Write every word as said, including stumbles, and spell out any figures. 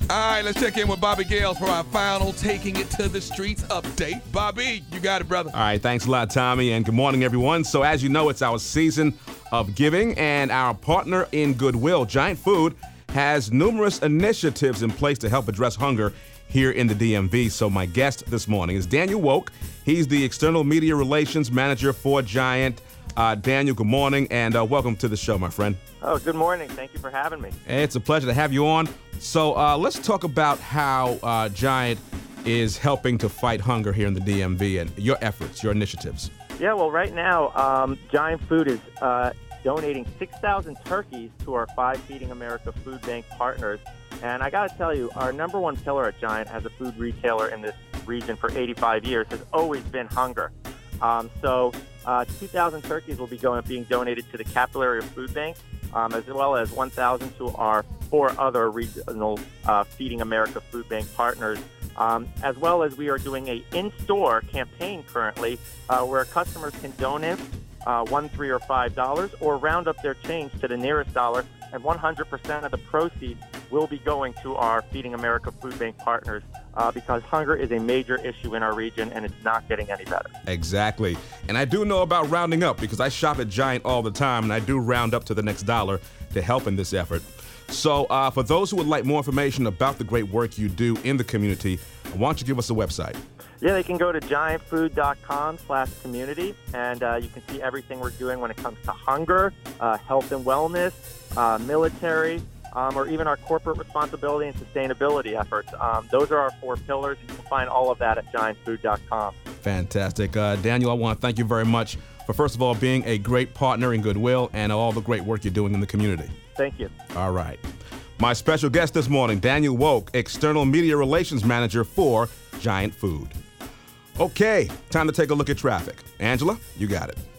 All right, let's check in with Bobby Gales for our final Taking It to the Streets update. Bobby, you got it, brother. All right, thanks a lot, Tommy, and good morning, everyone. So as you know, it's our season of giving, and our partner in Goodwill, Giant Food, has numerous initiatives in place to help address hunger here in the D M V. So my guest this morning is Daniel Woke. He's the External Media Relations Manager for Giant. Uh, Daniel, good morning, and uh, welcome to the show, my friend. Oh, good morning. Thank you for having me. It's a pleasure to have you on. So uh, let's talk about how uh, Giant is helping to fight hunger here in the D M V and your efforts, your initiatives. Yeah, well, right now, um, Giant Food is uh, donating six thousand turkeys to our five Feeding America Food Bank partners. And I got to tell you, our number one pillar at Giant as a food retailer in this region for eighty-five years has always been hunger. Um, so uh, two thousand turkeys will be going being donated to the Capital Area Food Bank, um, as well as one thousand to our four other regional uh, Feeding America Food Bank partners, um, as well as we are doing a in-store campaign currently uh, where customers can donate uh, one, three, or five dollars, or round up their change to the nearest dollar, and one hundred percent of the proceeds will be going to our Feeding America Food Bank partners uh, because hunger is a major issue in our region and it's not getting any better. Exactly. And I do know about rounding up because I shop at Giant all the time, and I do round up to the next dollar to help in this effort. So uh, for those who would like more information about the great work you do in the community, why don't you give us a website? Yeah, they can go to giant food dot com slash community, and uh, you can see everything we're doing when it comes to hunger, uh, health and wellness, uh, military, um, or even our corporate responsibility and sustainability efforts. Um, those are our four pillars. You can find all of that at giant food dot com. Fantastic. Uh, Daniel, I want to thank you very much for, first of all, being a great partner in Goodwill and all the great work you're doing in the community. Thank you. All right. My special guest this morning, Daniel Woke, External Media Relations Manager for Giant Food. Okay, time to take a look at traffic. Angela, you got it.